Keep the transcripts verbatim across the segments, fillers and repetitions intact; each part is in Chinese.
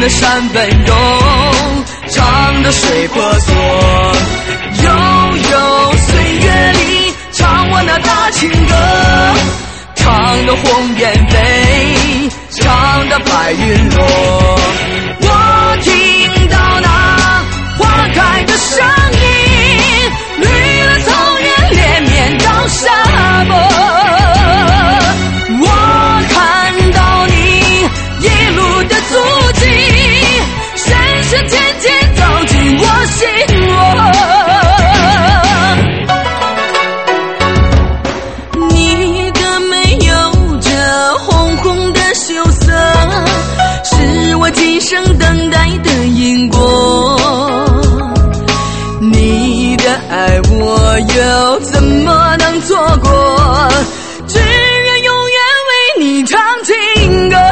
的山奔涌，唱的水婆娑，悠悠岁月里唱我那大情歌，唱的红雁飞，唱的白云落。我听到那花开的声音，绿了草原连绵到沙漠。我看到你一路的足迹，深深渐渐走进我心窝。你的眉有着红红的羞涩，是我今生等待的因果。你的爱我又怎么能错过？只愿永远为你唱情歌。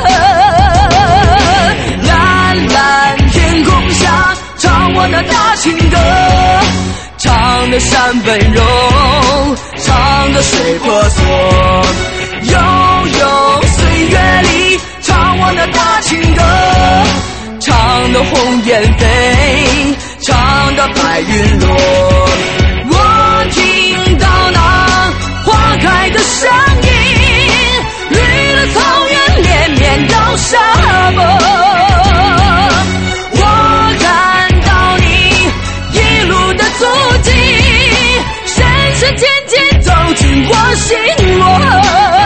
蓝蓝天空下，唱我那大情歌，唱的山奔涌，唱的水婆娑，悠悠岁月里唱我那大情歌，唱的红雁飞，唱的白云落。我听到那花开的声音，绿了草原连绵到沙漠。我看到你一路的足迹，深深渐渐走进我心窝。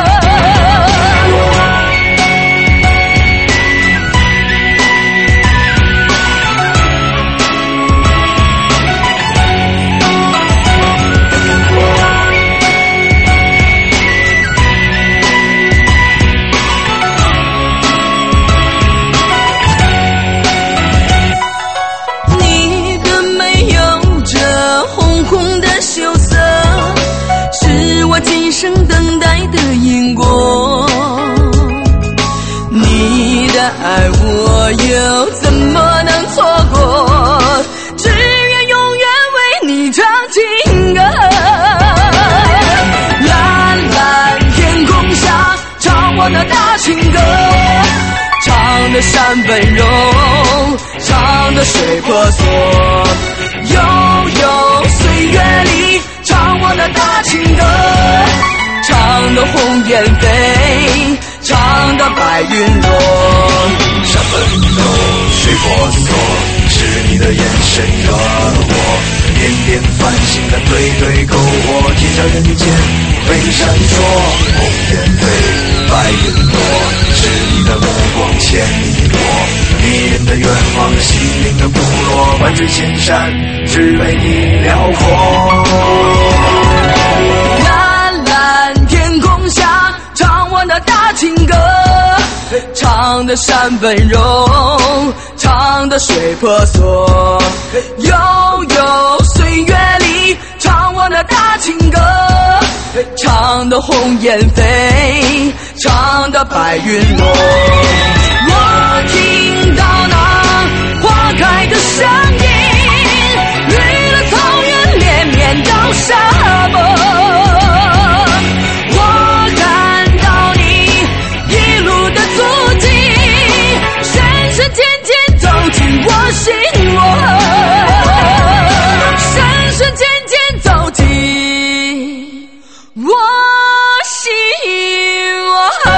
今生等待的因果，你的爱我又怎么能错过？只愿永远为你唱情歌。蓝蓝天空下，唱我那大情歌，唱的山奔涌，唱的水婆娑，悠悠岁月里唱我那大情歌，唱的红雁飞，唱的白云落。 山奔涌，水婆娑，是你的眼神惹我，点点繁星的对对篝火，天下人间飞闪烁，红雁飞，白云落，是你的目光牵你我，迷人的愿望，心灵的部落，万水千山只为你辽阔。 蓝蓝天空下，唱我那大情歌，唱的山奔涌，唱的水婆娑，悠悠岁月里唱我那大情歌，唱的红雁飞，唱的白云落。我听到那花开的声音，绿了草原连绵到沙漠。我看到你一路的足迹，深深渐渐走进我心窝，深深渐渐走进我心窝。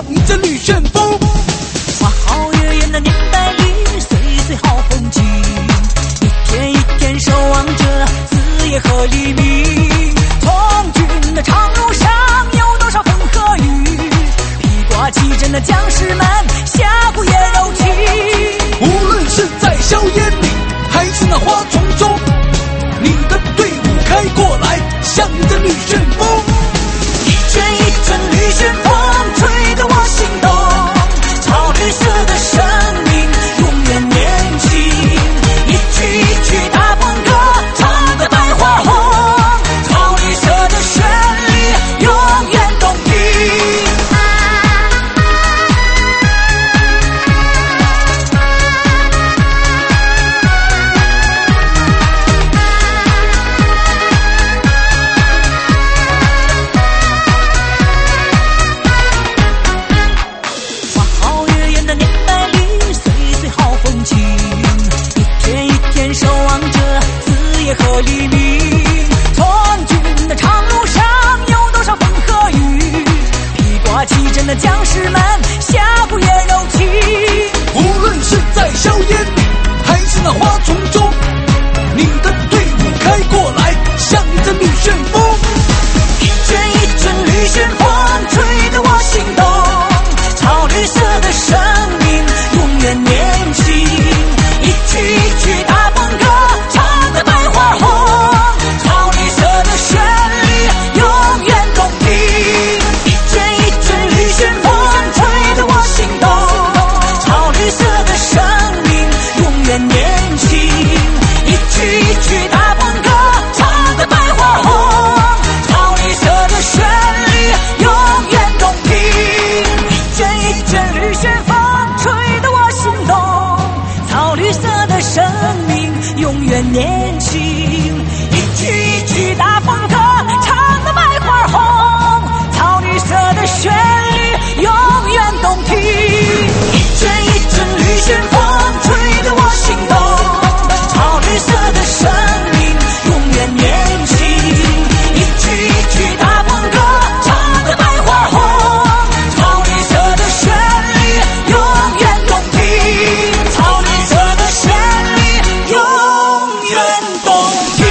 向着绿旋风。花好月圆的年代里，岁岁好风景，一天一天守望着子夜和黎明。从军的长路上有多少风和雨，披挂旗阵的将士们下不也柔情。无论是在硝烟里还是那花丛中，你的队伍开过来，向着绿旋风。一阵一阵绿旋风吹得我心动，草绿色的生命永远年轻。一曲一曲大风歌唱得百花红，草绿色的旋律永远动听。和黎明，从军的长路上有多少风和雨，披挂旗阵的将士们下不也柔情。无论是在硝烟里还是那花丛中，你的队伍开过来，向着绿旋风。一阵一阵绿旋风吹得我心动，草绿色的生命永远年轻。一曲一曲大风歌唱得百花红，草绿色的旋律永远动听。一阵一阵绿旋风吹得我心动，草绿色的生命永远年轻。一曲一曲大风歌唱得百花红，草绿色的旋律永远动听。一阵一阵绿旋风吹得我心动，草绿色的生命永远年轻。一曲一曲大风歌唱得百花红，草绿色的旋律永远动听。一阵一阵绿旋风吹得我心动，草绿色的生命永远年轻。一曲一曲大风歌唱得百花红，草绿色的旋律永远动听。草绿色的旋律永远动听。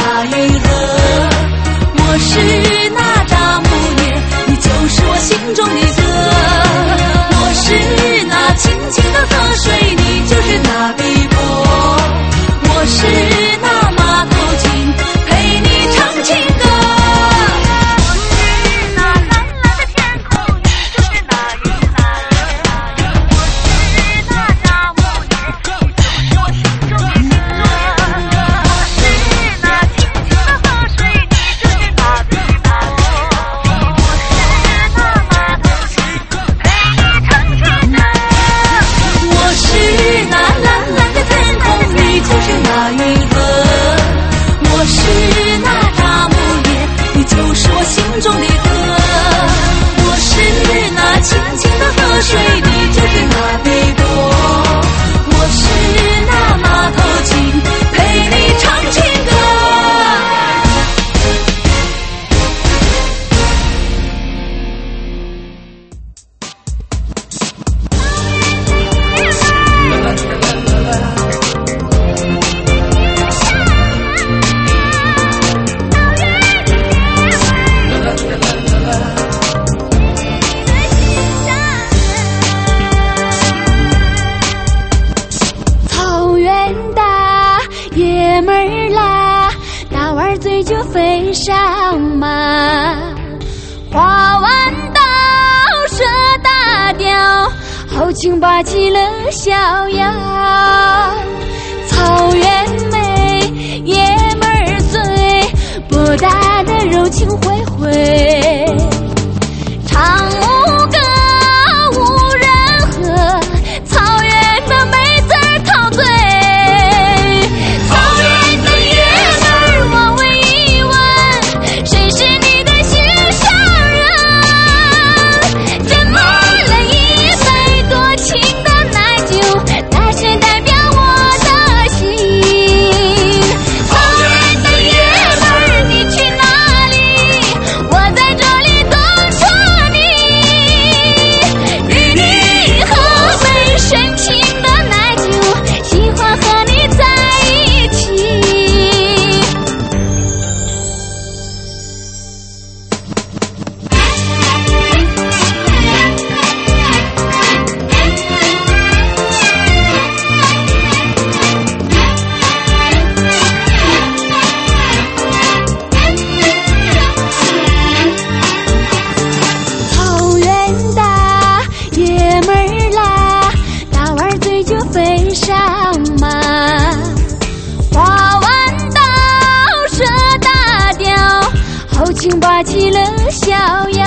那云河，我是那大木叶，你就是我心中的歌。我是那清清的河水，你就是那碧波。我是那马头琴，陪你唱情歌。我是那蓝蓝的天空，你就是那云南。我是那大木叶，你就是我心中的歌。我是那清清的河水，你就是那碧波。我是那马头琴，陪你唱情歌。我是那蓝蓝的天空，你就是那云河。我是那大木叶，你就是我心中的歌。我是那清清的河水，你就是那碧波。我是那马头琴，陪你唱情歌。草原大爷们儿啦，大腕嘴就飞上马，花弯刀射大雕，豪情霸气乐逍遥。草原美爷们儿嘴，博大的柔情恢恢，唱牧歌无人和，草原的美字儿陶醉。草原的爷们儿，我问一问，谁是你的心上人？斟满了一杯多情的奶酒，那是代表我的心。草原的爷们儿，你去哪里？我在这里等着你。与你喝杯深情的奶酒，喜欢和你在一起。草原大爷们儿啦，大腕嘴就飞上马，花弯刀射大雕，豪情霸气乐逍遥。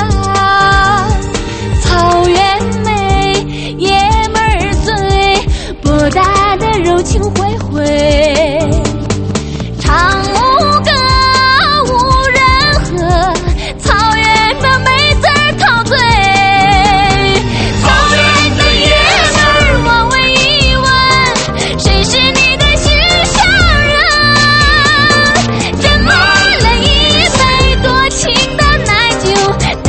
草原美爷们儿嘴，博大的柔情恢恢，唱牧歌无人和，草原的美字儿陶醉。草原的爷们儿，我问一问，谁是你的心上人？斟满了一杯多情的奶酒，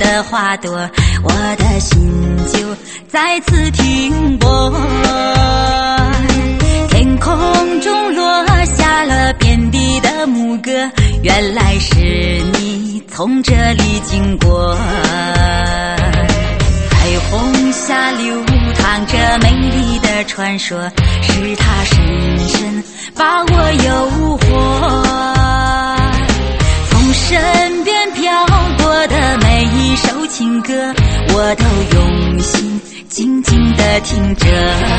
的花朵，我的心就再次停泊。天空中落下了遍地的牧歌，原来是你从这里经过。彩虹下流淌着美丽的传说，是它深深把我诱惑。从身边飘过的每一首情歌，我都用心静静地听着。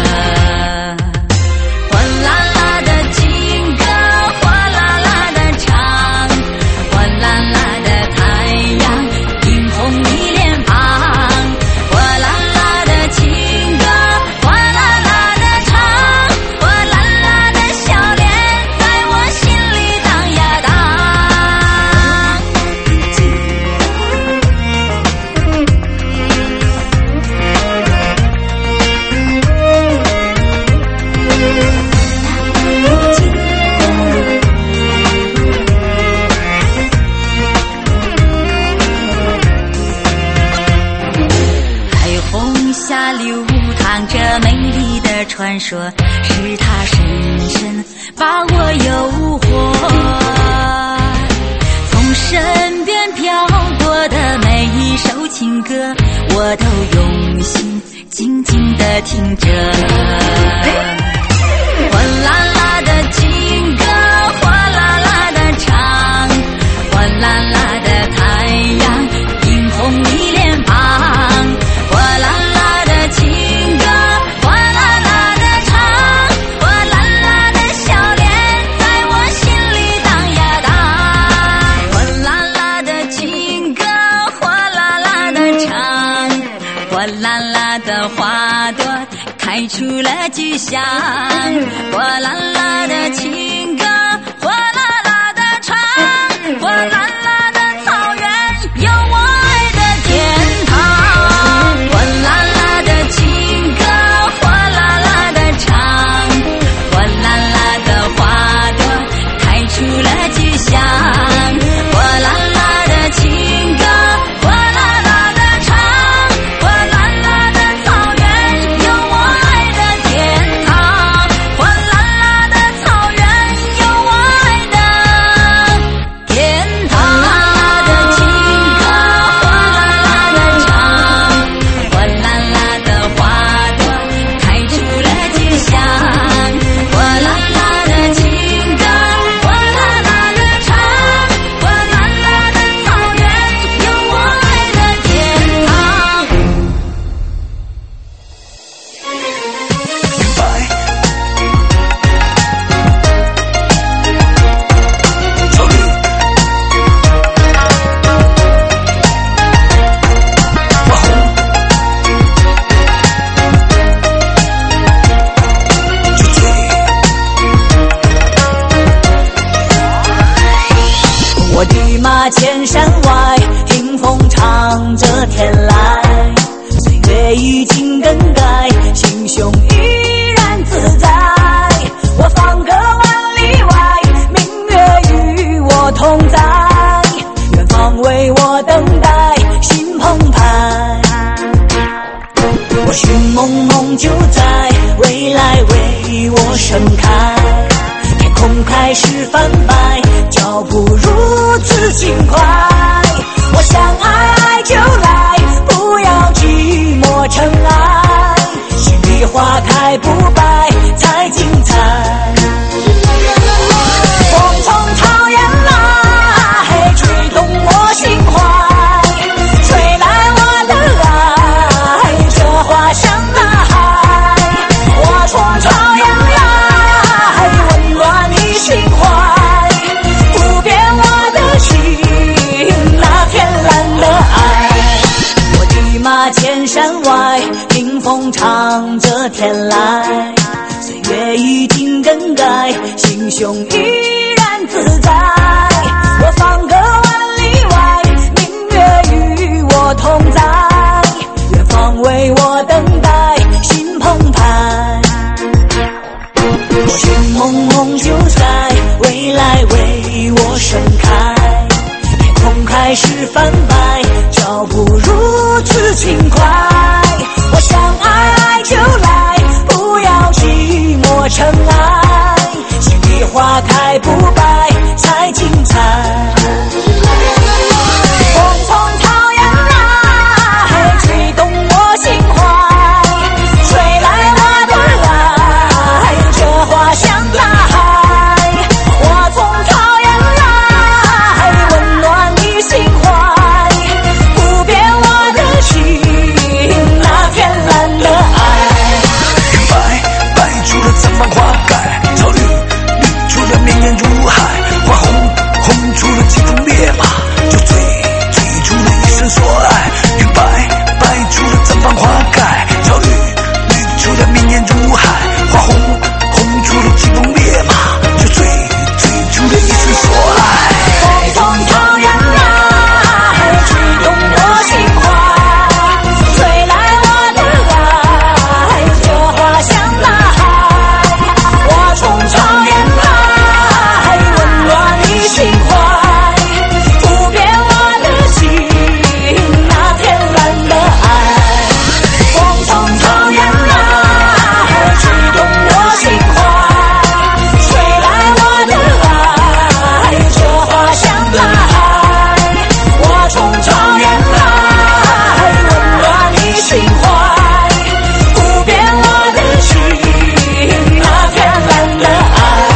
哗啦啦的情歌，哗啦啦的唱，哗啦啦的太阳映红你脸庞。哗啦啦的情歌，哗啦啦的唱，哗啦啦的笑脸在我心里荡呀荡。下流淌着美丽的传说，是它深深把我诱惑。从身边飘过的每一首情歌，我都用心静静地听着。哗啦啦的情歌，哗啦啦的唱，哗啦啦的太阳映红你脸庞。哗啦啦的情歌，哗啦啦的唱，哗啦啦的笑脸在我心里荡呀荡。哗啦啦的情歌，哗啦啦的唱，哗啦啦的花朵开出了菊香。哗啦啦的情歌，哗啦啦的唱，哗啦啦的草原有我爱的天堂。哗啦啦的情歌，哗啦啦的唱，哗啦啦的花朵开出了菊香。哗啦啦的情歌，哗啦啦的唱，哗啦啦的草原有我爱的天堂。哗啦啦的草原有我爱的天堂。哗啦啦的情歌，哗啦啦的唱，哗啦啦的花朵开出了菊香。哗啦啦的情歌，哗啦啦的唱，哗啦啦的草原有我爱的天堂。 明白，焦虑，网红，就对。 我的马千山外，听风唱着天籁。岁月已经更改，心胸依然自在。我方隔万里外，明月与我同在。远方为我等待，心澎湃。我寻梦梦就在，未来为我盛开。天空开始翻白，脚步如此轻快。我想爱爱就来，不要寂寞尘埃。心里花开不败，才精彩。风从草原来，吹动我心怀。吹来我的爱，这花香大海。我从草原来，温暖你心怀。不变我的情，那天蓝的爱。我的马千山外，听风唱着天籁。岁月已经更改，心胸依然自在。我方隔万里外，明月与我同在。远方为我等待，心澎湃。我寻梦梦就在，未来为我盛开。天空开始翻白，脚步是轻快。我想爱就来，不要寂寞尘埃，心里花开不败才精彩。风从草原来，吹动我心怀，吹来我的爱，这花香大海。我从草原来，温暖你心怀，不变我的心，那天然的爱。 白白除了绽放花开，草绿绿除了绵延如海，花红红除了疾风烈马，就醉醉除了一生所爱。云白白除了绽放花开，草绿绿除了绵延如海，花红红除了疾风烈马，就醉醉除了一生所爱。 风从草原来，吹动我心怀，吹来我的爱，这花香大海。我从草原来，温暖你心怀，不变我的心，那天然的爱。风从草原来，吹动我心怀，吹来我的爱，这花香大海。我从草原来，温暖你心怀，不变我的心，那天然的爱。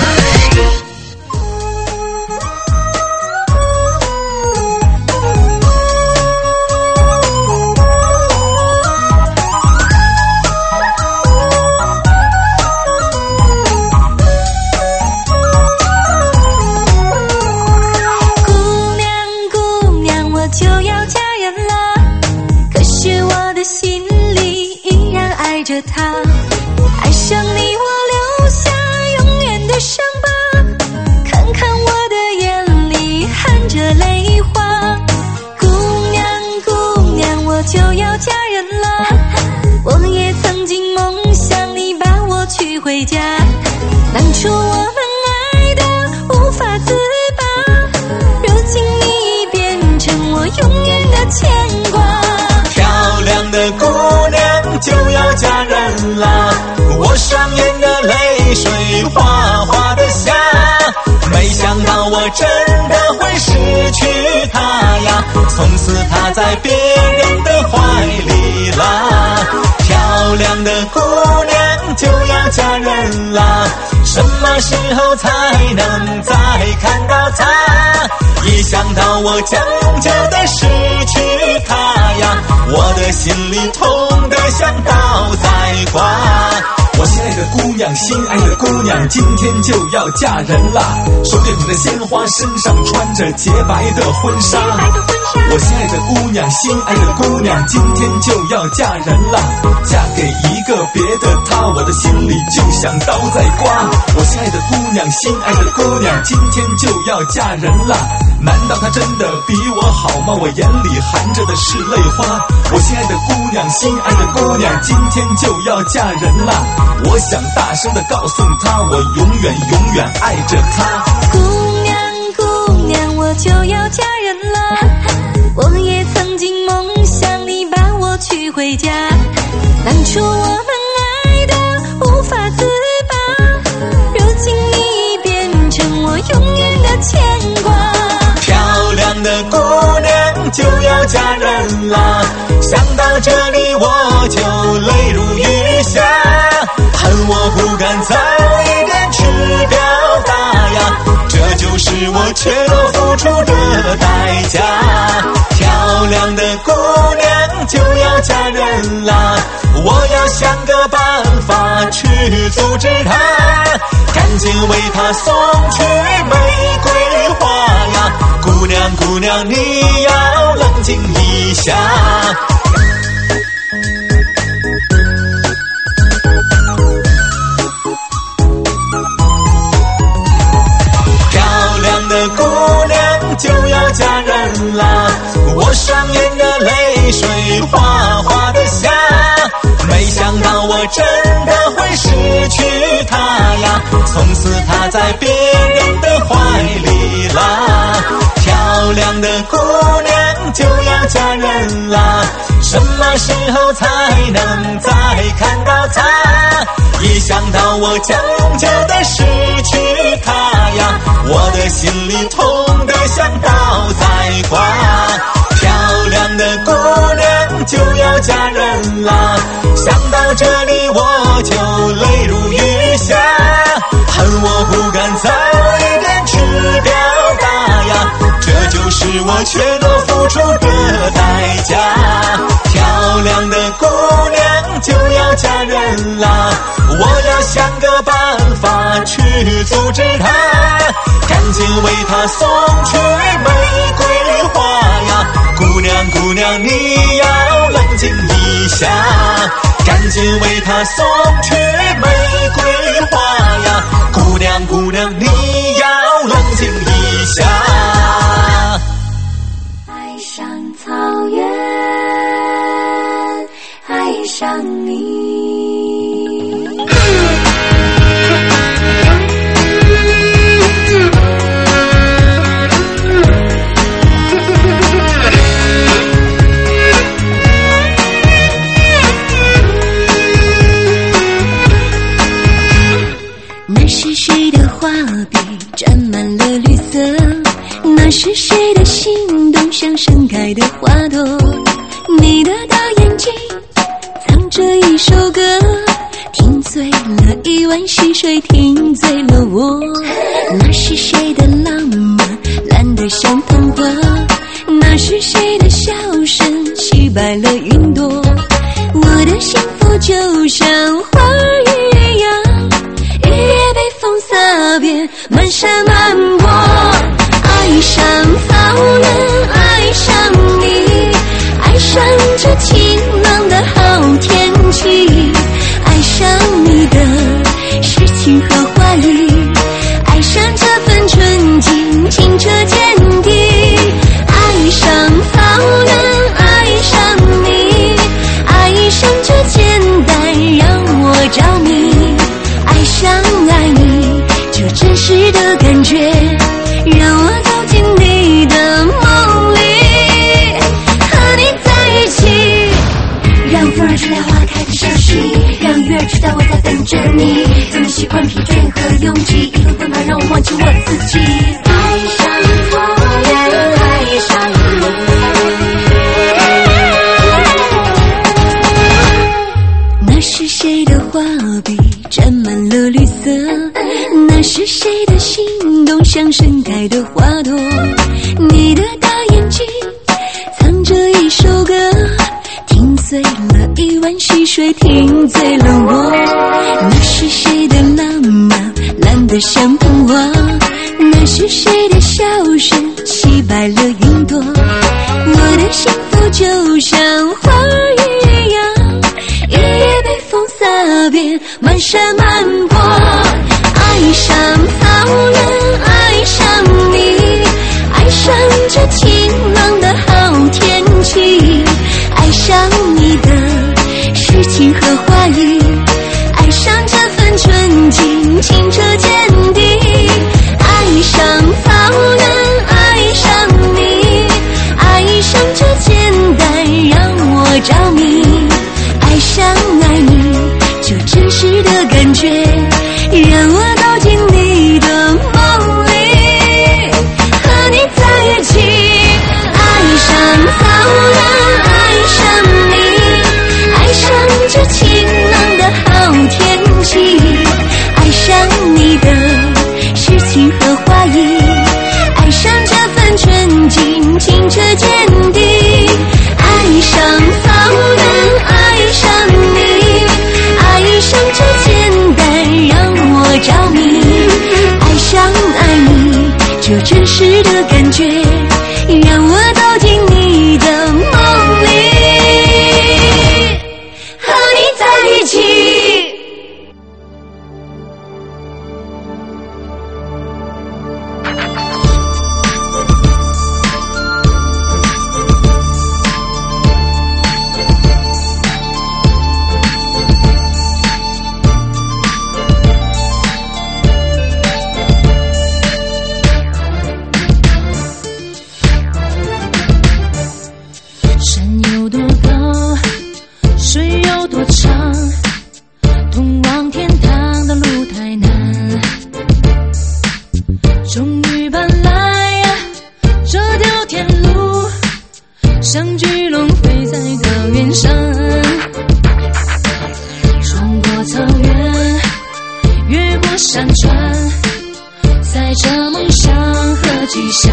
姑娘姑娘，我就要嫁人了，可是我的心里依然爱着他。爱上你我留下永远的伤疤，看看我的眼里含着泪花。姑娘姑娘，我就要嫁人了，我也曾经梦想你把我娶回家。当初我们爱的无法自拔，如今你变成我永远的牵挂。 漂亮的姑娘就要嫁人啦，我双眼的泪水哗哗的下，没想到我真的会失去她呀，从此她在别人的怀里啦。漂亮的姑娘就要嫁人啦，什么时候才能再看到她？一想到我将就的失去她呀，我的心里痛得像刀在刮。 我心爱的姑娘，心爱的姑娘，今天就要嫁人啦！手里捧着鲜花，身上穿着洁白的婚纱。我心爱的姑娘，心爱的姑娘，今天就要嫁人啦！嫁给一个别的他，我的心里就像刀在刮。我心爱的姑娘，心爱的姑娘，今天就要嫁人啦！难道她真的比我好吗？我眼里含着的是泪花。我心爱的姑娘，心爱的姑娘，今天就要嫁人啦！我想大声地告诉她，我永远永远爱着她。 姑娘姑娘，我就要嫁人了，我也曾经梦想你把我娶回家。当初我们爱的无法自拔，如今你变成我永远的牵挂。 漂亮的姑娘就要嫁人啦，想到这里我就泪如雨下，恨我不敢早一点去表达呀，这就是我全付出的代价。漂亮的姑娘就要嫁人啦，我要想个办法去阻止她，赶紧为她送去玫瑰花呀。姑娘姑娘，你要冷静一下。漂亮的姑娘就要嫁人啦，我双眼的泪水哗哗的下，没想到我真的会失去她呀，从此她在别人的怀里啦。漂亮的姑娘就要嫁人啦，什什么时候才能再看到他？一想到我将永久的失去他呀，我的心里痛得像爆栽瓜。漂亮的姑娘就要嫁人啦，想到这里我就泪如雨下，恨我不敢早一点吃掉大呀，这就是我怯懦付出的代价。漂亮的姑娘就要嫁人啦，我要想个办法去阻止她，赶紧为她送去玫瑰花呀。姑娘姑娘你要冷静一下，赶紧为她送去玫瑰花呀。姑娘姑娘你要冷静一下。 爱上草原，爱上你。那是谁的画笔沾满了绿色？那是谁的心动像盛开的花朵？你的大眼睛藏着一首歌，听醉了一湾溪水，听醉了我。那是谁的浪漫蓝得像童话？那是谁的笑声洗白了云朵？我的幸福就像花儿一样，一夜被风洒遍，满山满坡。爱上草原，爱上你，爱上这晴朗的好天气，爱上你的诗情和画意，爱上这份纯净清澈坚定。爱上草原，爱上你，爱上这简单让我着迷，爱上爱你这真实的感觉，让我走进你的梦里，和你在一起，让风儿吹来花开的消息，让月儿知道我在等着你，怎么习惯疲倦和拥挤，一路奔跑让我忘记我自己。爱上草原，爱上你，那是谁的画笔沾满了绿色？那是谁的心动像盛开的花朵？你的大眼睛藏着一首歌，听醉了一湾溪水，听醉了我。那是谁的浪漫蓝得像童话？那是谁的笑声洗白了云朵？我的幸福就像花儿一样，一夜被风洒遍，满山满坡。爱上草原，爱上你，爱上这晴朗的好天气，爱上你的诗情和画意，爱上这份纯净清澈坚定。爱上草原，爱上你，爱上这简单让我着迷，爱上爱你这真实的感觉，让我走进你的梦里，和你在一起。爱上草原，爱上你，爱上这晴朗的好天气，爱上你的诗情和画意，爱上这份纯净清澈坚定。爱上草原，爱上你，爱上这简单让我着迷，爱上爱你这真实的感觉，让我走进你的梦里，和你在一起。 有多长？通往天堂的路太难，终于搬来呀、啊、这条天路，像巨龙飞在高原上，穿过草原，越过山川，载着梦想和吉祥。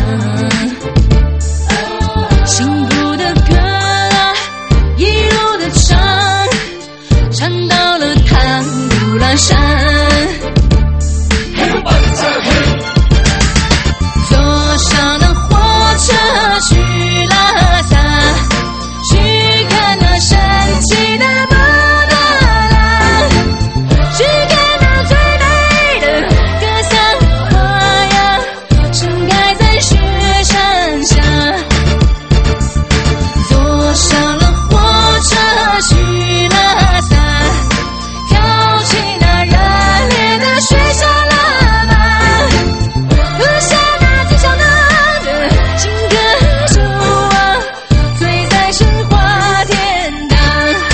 幸福的歌啊，一路的唱，唱到了唐古拉山。坐上了火车去拉萨，去看那神奇的布达拉，去看那最美的格桑花呀，盛开在雪山下。坐上了火车去拉萨，跳起那热烈的雪下喇嘛，喝下那最响亮的情歌酒啊，醉在神话天堂。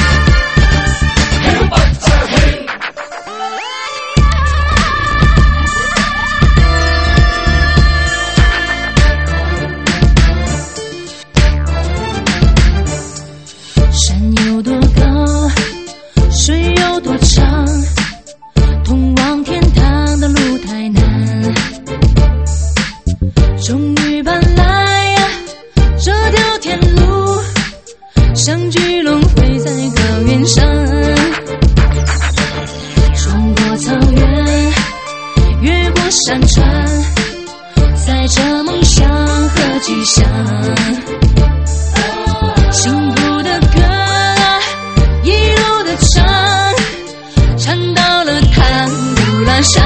山有多高，水有多长，通往天堂的路太难，终于搬来呀、啊、这条天路，像巨龙飞在高原上，穿过草原，越过山川，载着梦想和吉祥。幸福的歌啊，一路的唱，唱到了唐古拉山。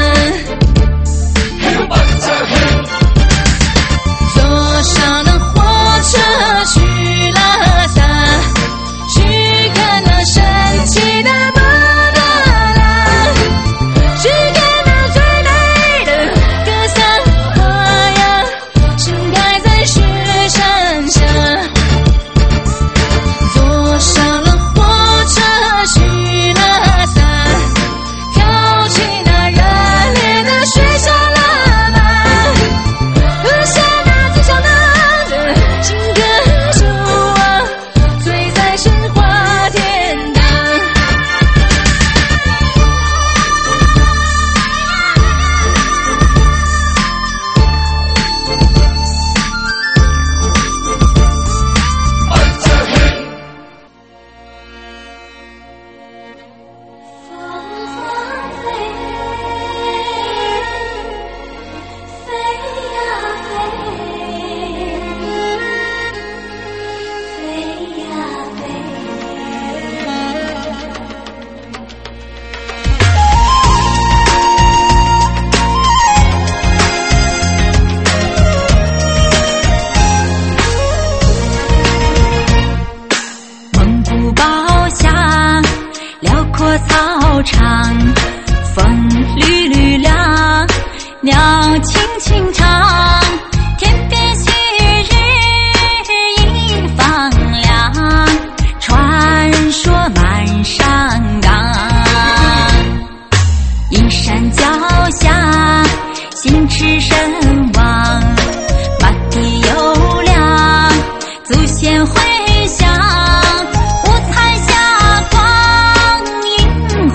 坐上了火车去拉萨，去看那神奇的布达拉，去看那最美的格桑花呀，盛开在雪山下。坐上了火车去拉萨，跳起那热烈的雪下喇嘛，喝下那最响亮的情歌酒啊，醉在神话天堂。蒙古包厢，辽阔操场，风绿绿凉，鸟轻轻唱，天边旭日映放亮，传说满山岗。阴山脚下，心驰神往，马蹄悠扬，祖先回响，五彩霞光映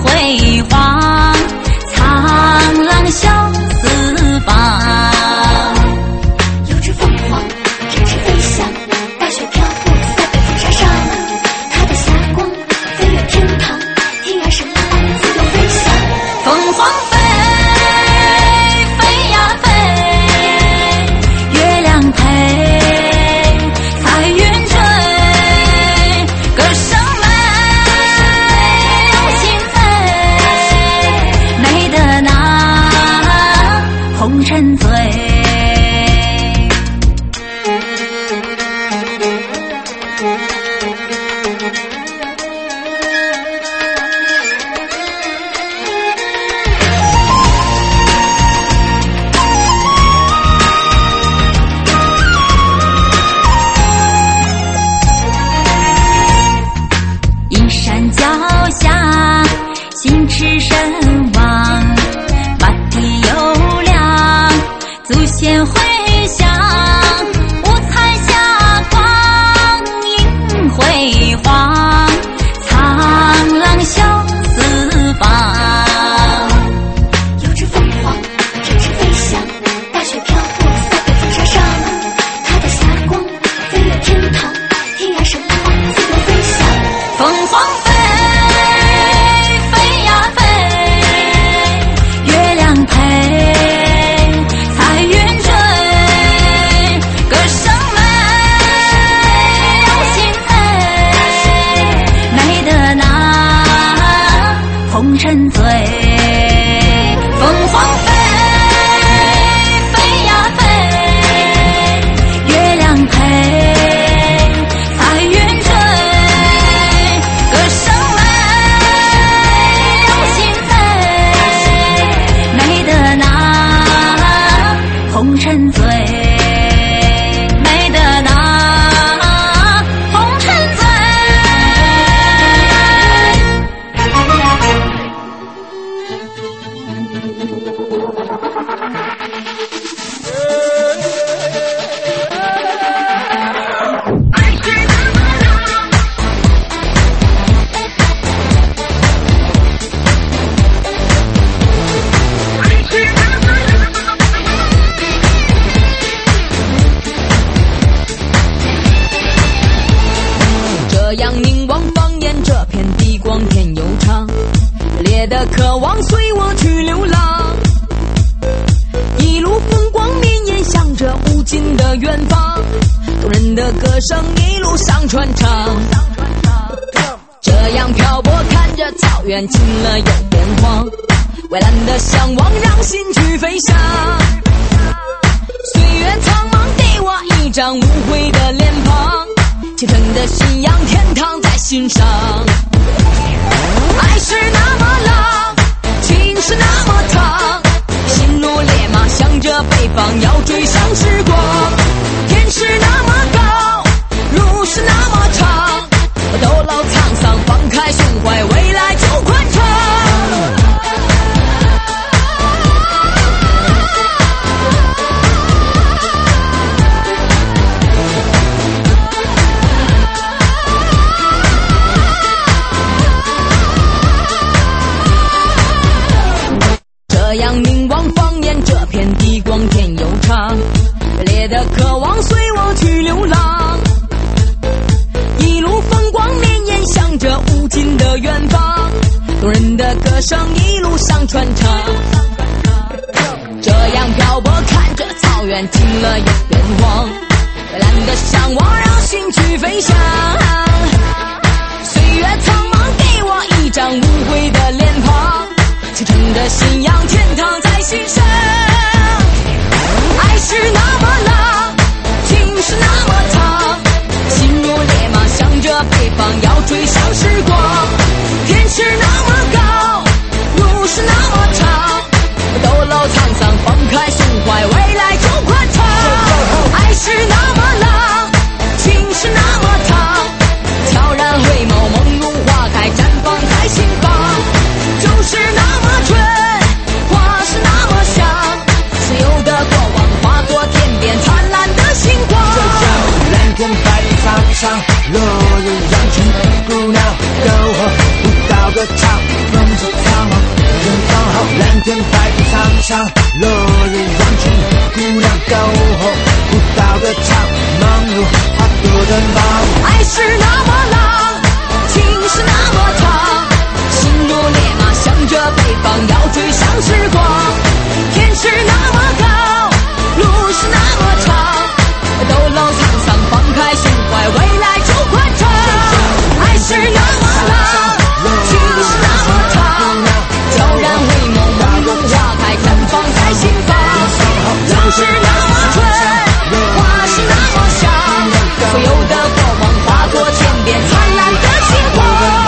下，心驰神往，法体悠亮，祖先回响，五彩霞光映辉煌，苍狼笑四方。 有只凤凰展翅飞翔，大雪飘过塞北风沙上，它的霞光飞越天堂，天涯神话自由飞翔。 凤凰飞，飞呀飞，月亮陪，彩云追，歌声美，有心配，美得那红尘醉。凤凰飞，飞呀飞，月亮陪，彩云追，歌声美，有心配，美得那红尘醉，美得那红尘醉。这样凝望放眼这片地，光天悠长，烈的渴望随我去流浪，一路风光绵延向着无尽的远方，动人的歌声一路上传唱。这样漂泊看着草原青了又变黄，蔚蓝的向往让心去飞翔，岁月苍茫给我一张无悔的脸庞，虔诚的信仰，天堂在心上。爱是那么浪，情是那么长，心如烈马向着北方要追上时光。天是那么高，路是那么长，我兜牢沧桑，放开胸怀，未来就宽敞。这样凝望放眼这片地，光天悠长，烈的渴望随我去流浪，一路风光绵延向着无尽的远方，动人的歌声一路上传唱。这样漂泊看着草原青了又变黄，蔚蓝的向往让心去飞翔，岁月苍茫给我一张无悔的脸庞，虔诚的信仰，天堂在心上。爱是那么浪，情是那么长，心如烈马向着北方要追上时光。天是那么高，路是那么长，兜牢沧桑，放开胸怀，未来就宽敞。爱是那么浪，情是那么长，悄然回眸，梦如花开，绽放在心房。就是那么纯，花是那么香，自由的过往化作天边灿烂的星光。 这样蓝天白云苍苍，落日让群姑娘篝火，舞蹈歌唱，风走苍茫，远方好。蓝天白云苍苍，落日让群姑娘篝火，舞蹈歌唱，忙碌花朵绽放。 爱是那么浪，情是那么长，心如烈马向着北方要追上时光。天是那么高，路是那么长，兜牢沧桑，放开胸怀，未来就宽敞。爱是那么浪，情是那么长，悄然回眸，梦如花开，绽放在心房。路是那么纯，花是那么香，所有的过往化作天边灿烂的星光。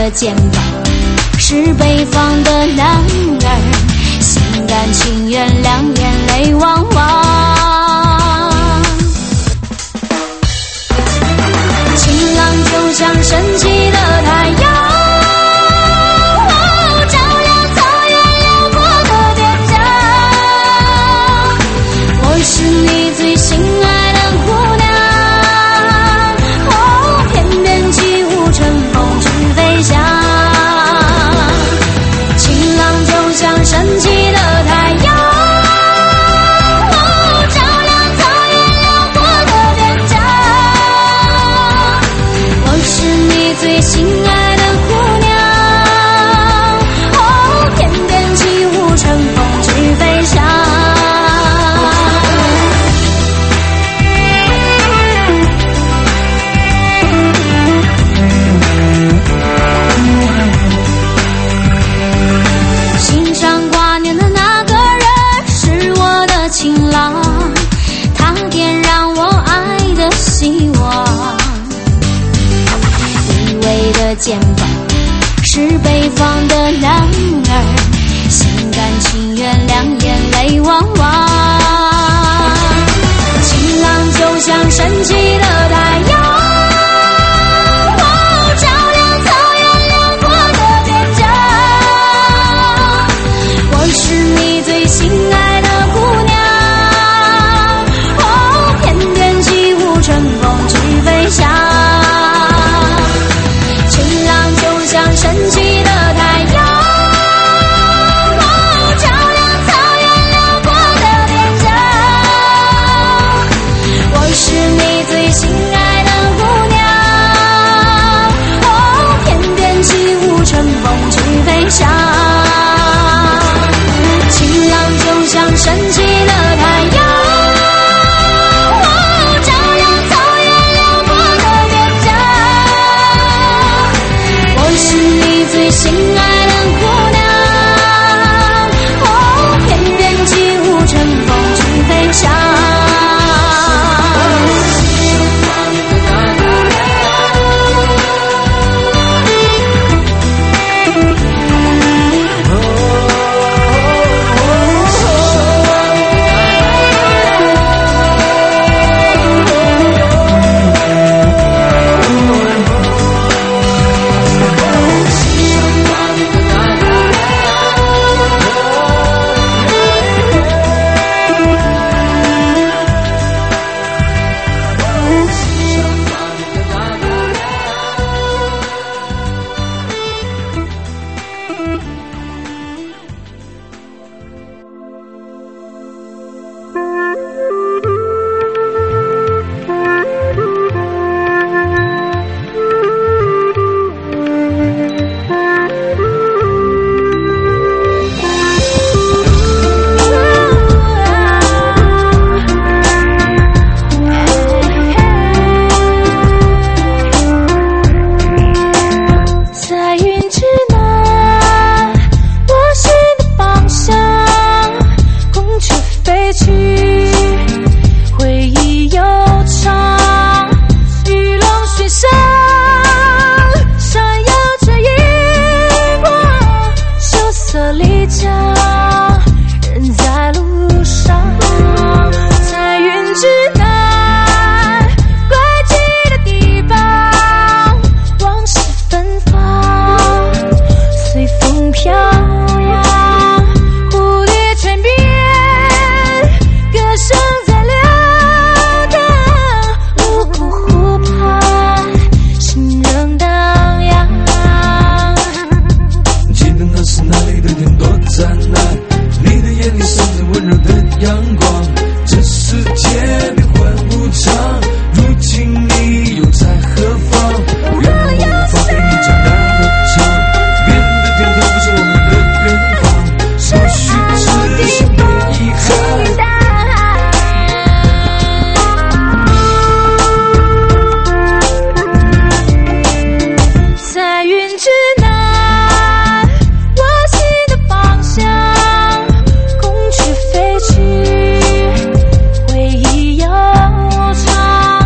的肩膀，是北方的男儿，心甘情愿，两眼泪汪汪。晴朗就像升起的太阳，照亮草原辽阔的边疆。我是你最心爱的姑娘，哦，翩翩起舞，乘风去飞翔。晴朗就像升起的太阳，哦，照亮草原辽阔的边疆。我是你最心爱的姑娘，哦，翩翩起舞，乘风去飞翔。心上挂念的那个人是我的情郎，他点燃我爱的希望。依偎的肩膀是北方的男儿，心甘情愿，两眼泪汪汪。晴朗就像升起的太阳，哦，照亮草原辽阔的边疆。我是你最心爱的姑娘，哦，翩翩起舞，乘风去飞翔。晴朗就像升起的太阳，哦，照亮草原辽阔的边疆。我是你最心爱的姑娘，哦，翩翩起舞，乘风去飞翔。晴朗就像升起的太阳，哦，照亮草原辽阔的边疆。我是你最心爱的姑娘，哦，翩翩起舞，乘风去飞翔。 回忆悠长。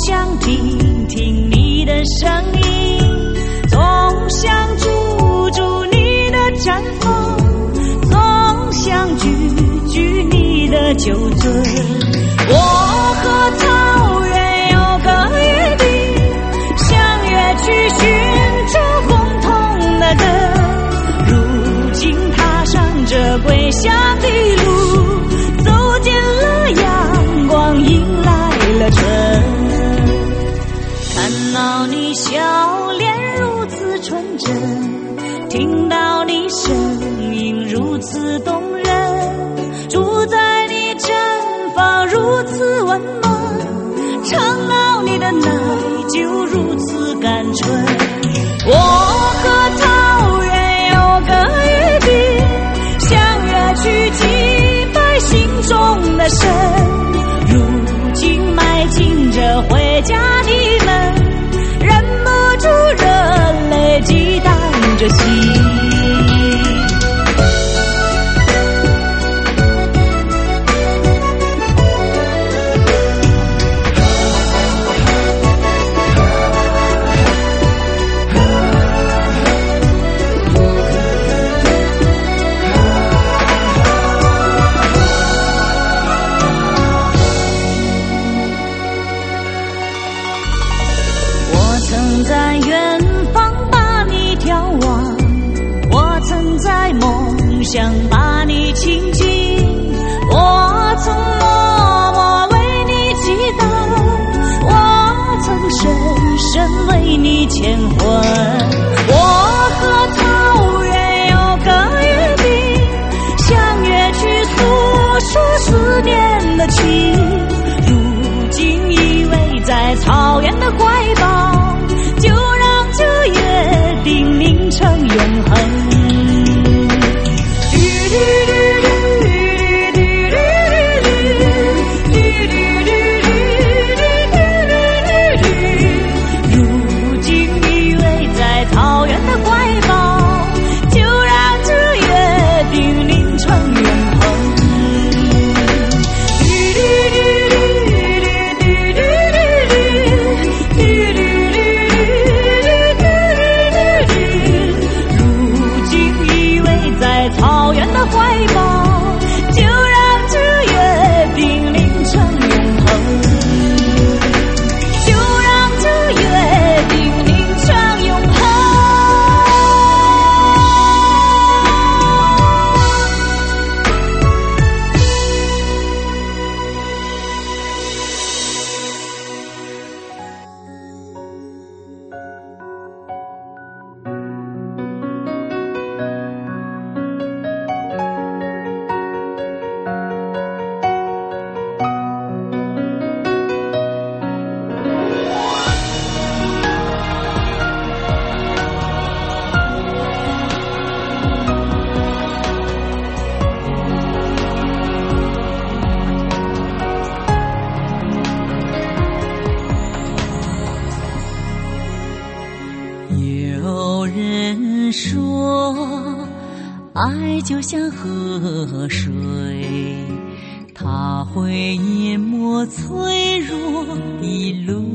想听听你的声音，总想住住你的绽放，总想举举你的酒樽。我和草原有个约定，相约去寻找共同的根。如今踏上这归乡的路，走进了阳光，迎来了春。看到你笑脸如此纯真，听到你声音如此动人，住在你毡房如此温暖，尝到你的奶酒如此甘醇。我和草原有个约定，相约去祭拜心中的神。如今迈进这回家的门，忍不住热泪激荡着心。在远方把你眺望，我曾在梦想把你亲近，我曾默默为你祈祷，我曾深深为你牵魂。我和草原有个约定，相约去诉说思念的情。如今依偎在草原的怀抱，就让这约定凝成永恒。如今依偎在草原的怀抱，就让这约定凝成永恒。草原的怀抱，就让这约定凝成永恒，就让这约定凝成永恒。有人说，爱就像河水，它会淹没脆弱的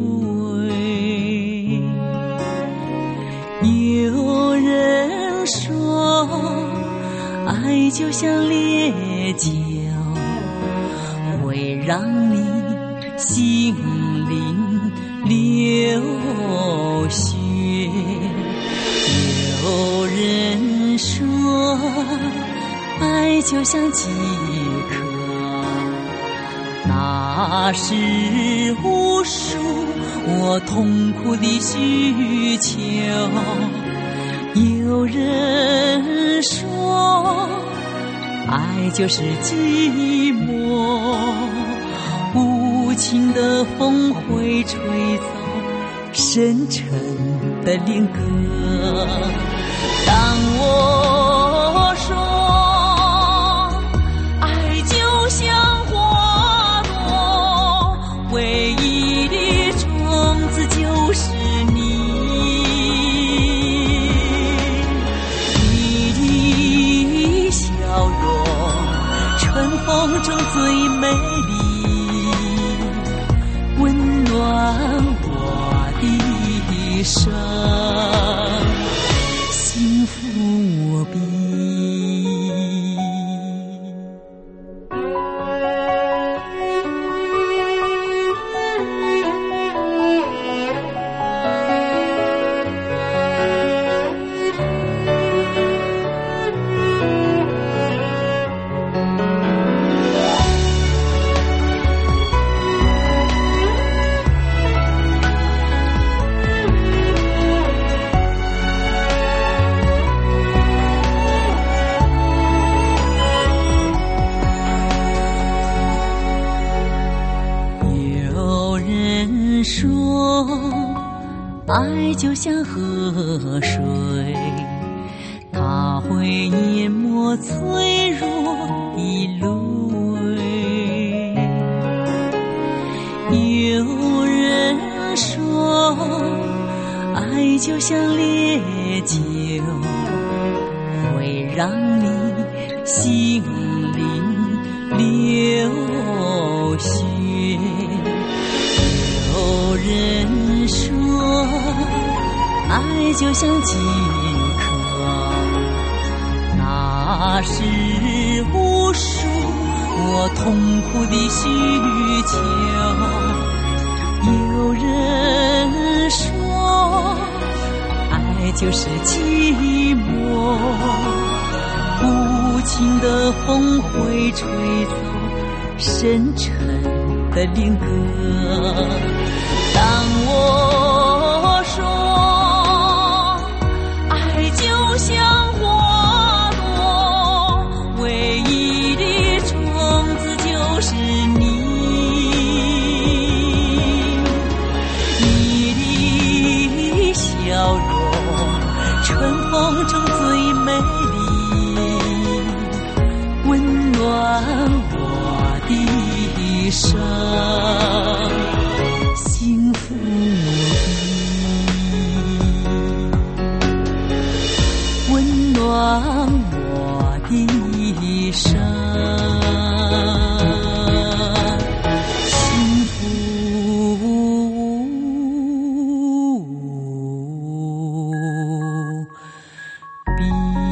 泪。有人说，爱就像烈酒，会让你心灵流血。有人说，爱就像饥渴，那是无数我痛苦的需求。有人说，爱就是寂寞，无情的风会吹走深沉的恋歌。当我说爱就像花朵，唯一的种子就是你，你的笑容春风中最美丽，温暖说，爱就像河水，它会淹没脆弱的泪。有人说，爱就像烈酒，会让你心灵流血。有人说，爱就像饥渴，那是无数我痛苦的需求。有人说，爱就是寂寞，无情的风会吹走深沉的恋歌。当我说爱就像花朵，唯一的种子就是你，你的笑容春风中最美丽，温暖我的生幸福的，温暖我的生幸福的。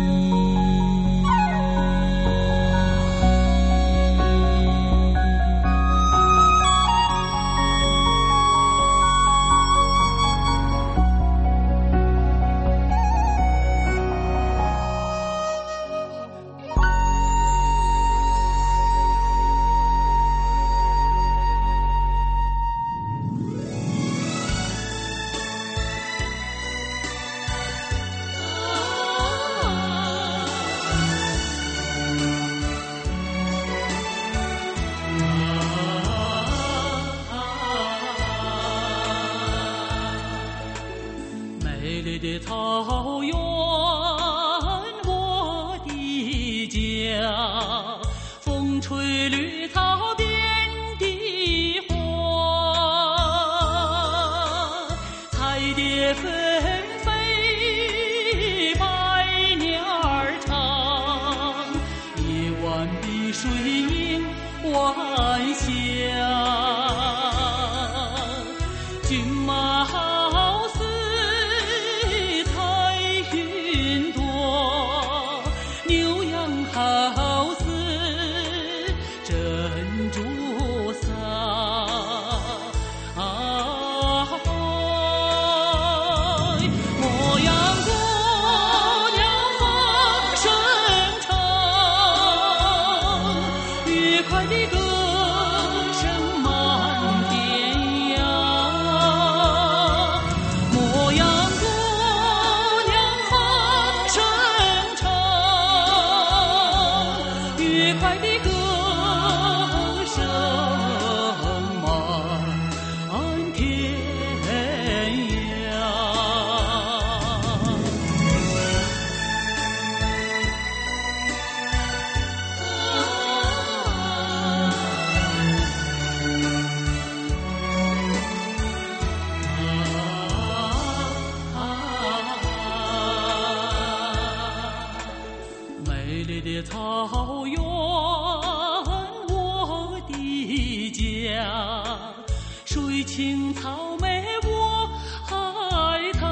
美丽的草原，我的家，风吹绿草遍地花，彩蝶纷飞，百鸟儿唱，夜晚碧水映晚霞。骏马好似彩云朵，牛羊好似珍珠撒。牧羊姑娘放声唱，愉快的歌声满天涯。牧羊姑娘放声唱，愉快的歌声满天涯。美丽的草原，我的家，水青草莓我爱它，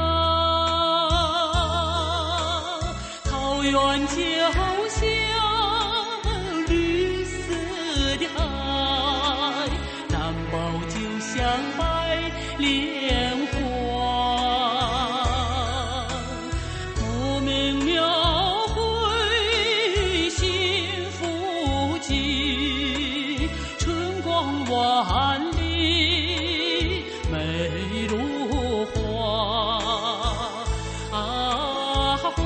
草原就像绿色的海，南宝就像白莲花，不明描绘幸福景，春光万里美如花。啊嘿，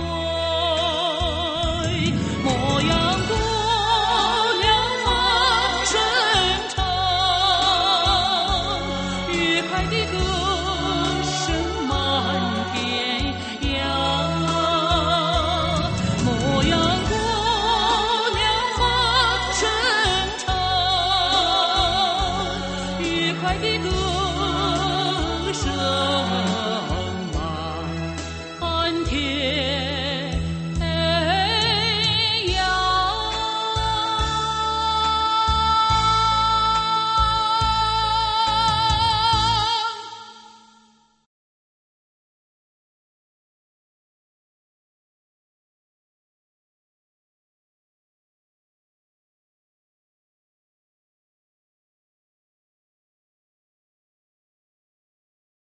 牧羊姑娘放声唱，愉快的歌歌。